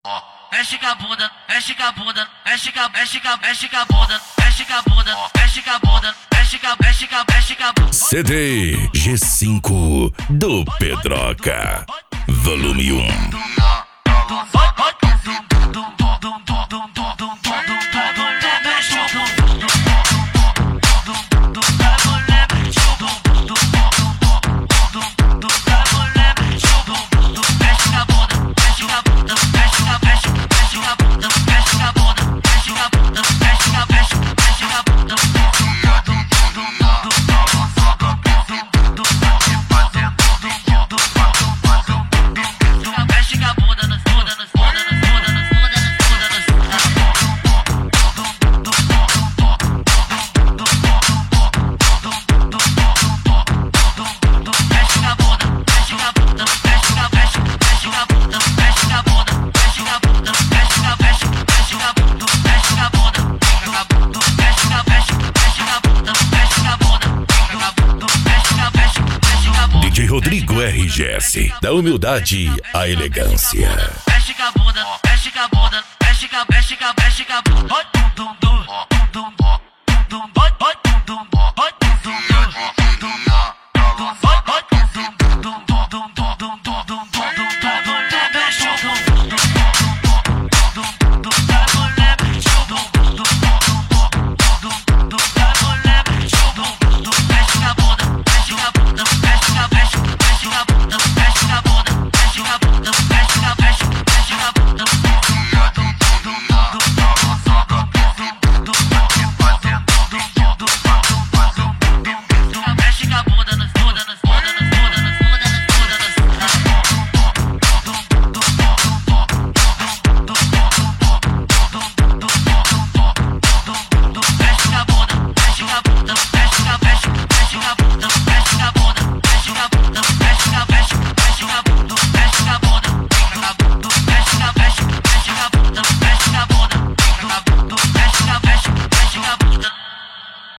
Mexe com a bunda, mexe com a bunda, mexe com a bunda, mexe com a bunda, mexe com a bunda, mexe com a bunda, mexe com a bunda. CD G5 do Pedroca, volume 1. DJ Rodrigo RGS, da humildade à elegância. Mexe com a bunda, mexe com a bunda, mexe com a bunda.